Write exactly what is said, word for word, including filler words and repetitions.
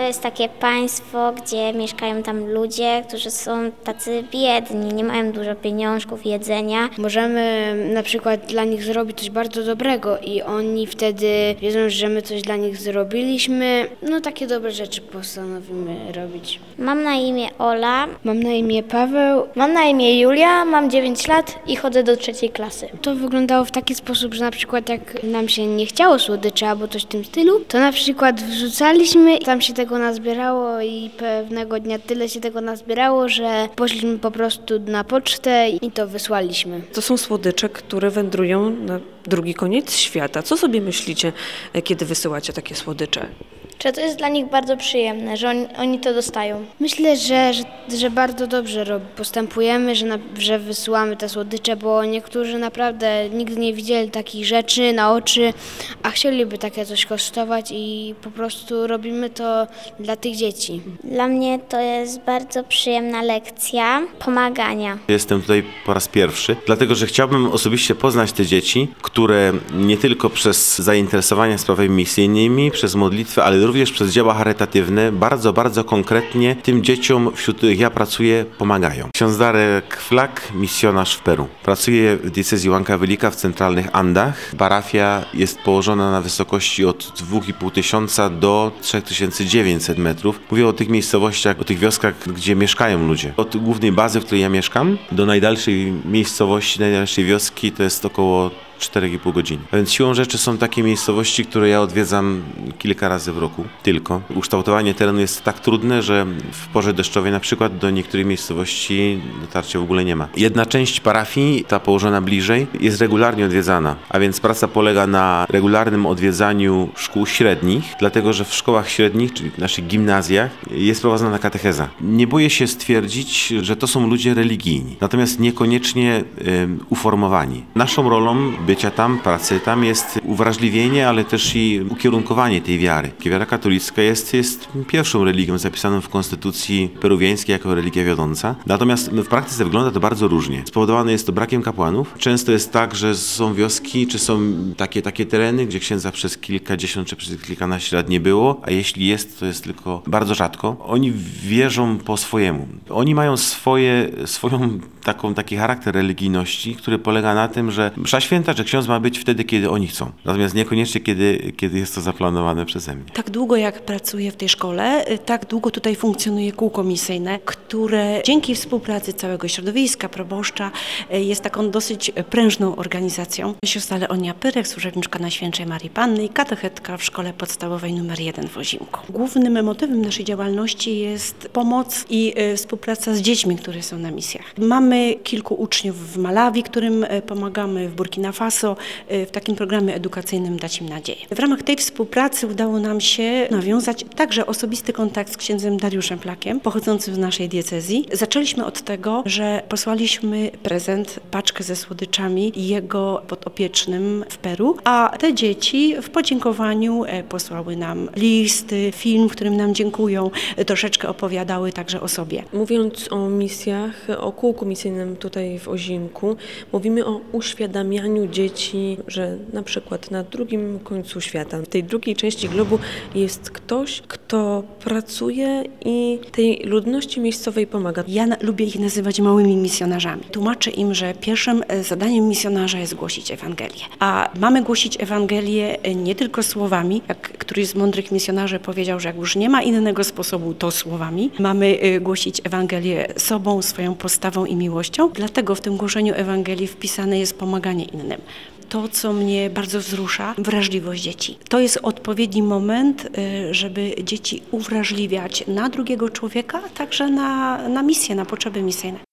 jest takie państwo, gdzie mieszkają tam ludzie, którzy są tacy biedni, nie mają dużo pieniążków, jedzenia. Możemy na przykład dla nich zrobić coś bardzo dobrego i oni wtedy wiedzą, że my coś dla nich zrobiliśmy. No takie dobre rzeczy postanowimy robić. Mam na imię Ola. Mam na imię Paweł. Mam na imię Julia, mam dziewięć lat i chodzę do trzeciej klasy. To wyglądało w taki sposób, że na przykład jak nam się nie chciało słodyczy albo coś w tym stylu, to na przykład wrzucaliśmy, tam się tego nazbierało i pewnego dnia tyle się tego nazbierało, że poszliśmy po prostu na pocztę i to wysłaliśmy. To są słodycze, które wędrują na drugi koniec świata. Co sobie myślicie, kiedy wysyłacie takie słodycze? Czy to jest dla nich bardzo przyjemne, że oni, oni to dostają? Myślę, że, że, że bardzo dobrze rob, postępujemy, że, na, że wysyłamy te słodycze, bo niektórzy naprawdę nigdy nie widzieli takich rzeczy na oczy, a chcieliby takie coś kosztować i po prostu robimy to dla tych dzieci. Dla mnie to jest bardzo przyjemna lekcja pomagania. Jestem tutaj po raz pierwszy, dlatego że chciałbym osobiście poznać te dzieci, które nie tylko przez zainteresowanie sprawami misyjnymi, przez modlitwę, ale również przez dzieła charytatywne bardzo, bardzo konkretnie tym dzieciom, wśród których ja pracuję, pomagają. Ksiądz Darek Flak, misjonarz w Peru. Pracuje w diecezji Huancavelica w centralnych Andach. Parafia jest położona na wysokości od dwa i pół tysiąca do trzy tysiące dziewięćset metrów. Mówię o tych miejscowościach, o tych wioskach, gdzie mieszkają ludzie. Od głównej bazy, w której ja mieszkam, do najdalszej miejscowości, najdalszej wioski to jest około cztery i pół godziny. A więc siłą rzeczy są takie miejscowości, które ja odwiedzam kilka razy w roku tylko. Ukształtowanie terenu jest tak trudne, że w porze deszczowej na przykład do niektórych miejscowości dotarcia w ogóle nie ma. Jedna część parafii, ta położona bliżej, jest regularnie odwiedzana, a więc praca polega na regularnym odwiedzaniu szkół średnich, dlatego że w szkołach średnich, czyli w naszych gimnazjach, jest prowadzona katecheza. Nie boję się stwierdzić, że to są ludzie religijni, natomiast niekoniecznie um, uformowani. Naszą rolą bycia tam, pracy tam jest uwrażliwienie, ale też i ukierunkowanie tej wiary. Wiara katolicka jest, jest pierwszą religią zapisaną w konstytucji peruwiańskiej jako religia wiodąca. Natomiast w praktyce wygląda to bardzo różnie. Spowodowane jest to brakiem kapłanów. Często jest tak, że są wioski, czy są takie, takie tereny, gdzie księdza przez kilkadziesiąt czy przez kilkanaście lat nie było, a jeśli jest, to jest tylko bardzo rzadko. Oni wierzą po swojemu. Oni mają swoje, swoją taką, taki charakter religijności, który polega na tym, że msza święta, że ksiądz ma być wtedy, kiedy oni chcą. Natomiast niekoniecznie, kiedy, kiedy jest to zaplanowane przeze mnie. Tak długo jak pracuję w tej szkole, tak długo tutaj funkcjonuje kółko misyjne, które dzięki współpracy całego środowiska, proboszcza jest taką dosyć prężną organizacją. Siostra Leonia Pyrek, służebniczka Najświętszej Marii Panny i katechetka w szkole podstawowej numer jeden w Ozimku. Głównym motywem naszej działalności jest pomoc i współpraca z dziećmi, które są na misjach. Mamy kilku uczniów w Malawi, którym pomagamy, w Burkina Faso, w takim programie edukacyjnym Dać im nadzieję. W ramach tej współpracy udało nam się nawiązać także osobisty kontakt z księdzem Dariuszem Flakiem, pochodzącym z naszej diecezji. Zaczęliśmy od tego, że posłaliśmy prezent, paczkę ze słodyczami jego podopiecznym w Peru, a te dzieci w podziękowaniu posłały nam listy, film, w którym nam dziękują, troszeczkę opowiadały także o sobie. Mówiąc o misjach, o kółku misyjnym tutaj w Ozimku, mówimy o uświadamianiu dzieci, że na przykład na drugim końcu świata, w tej drugiej części globu jest ktoś, kto pracuje i tej ludności miejscowej pomaga. Ja na, lubię ich nazywać małymi misjonarzami. Tłumaczę im, że pierwszym zadaniem misjonarza jest głosić Ewangelię. A mamy głosić Ewangelię nie tylko słowami, jak któryś z mądrych misjonarzy powiedział, że jak już nie ma innego sposobu, to słowami. Mamy głosić Ewangelię sobą, swoją postawą i miłością. Dlatego w tym głoszeniu Ewangelii wpisane jest pomaganie innym. To, co mnie bardzo wzrusza, wrażliwość dzieci. To jest odpowiedni moment, żeby dzieci uwrażliwiać na drugiego człowieka, a także na, na misję, na potrzeby misyjne.